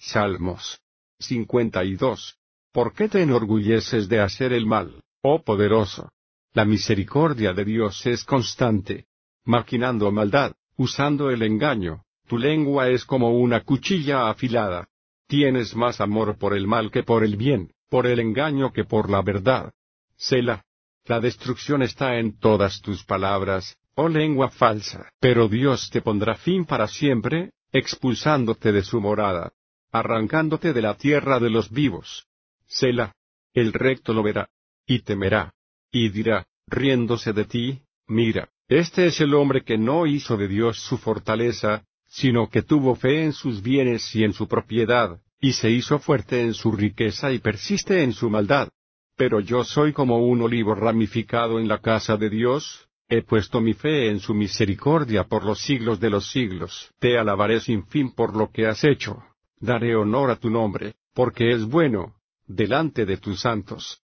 Salmos 52. ¿Por qué te enorgulleces de hacer el mal, oh poderoso? La misericordia de Dios es constante. Maquinando maldad, usando el engaño, tu lengua es como una cuchilla afilada. Tienes más amor por el mal que por el bien, por el engaño que por la verdad. Selah. La destrucción está en todas tus palabras, oh lengua falsa. Pero Dios te pondrá fin para siempre, expulsándote de su morada, arrancándote de la tierra de los vivos. Selah. El recto lo verá, y temerá, y dirá, riéndose de ti, mira, este es el hombre que no hizo de Dios su fortaleza, sino que tuvo fe en sus bienes y en su propiedad, y se hizo fuerte en su riqueza y persiste en su maldad. Pero yo soy como un olivo ramificado en la casa de Dios, he puesto mi fe en su misericordia por los siglos de los siglos. Te alabaré sin fin por lo que has hecho, daré honor a tu nombre, porque es bueno delante de tus santos.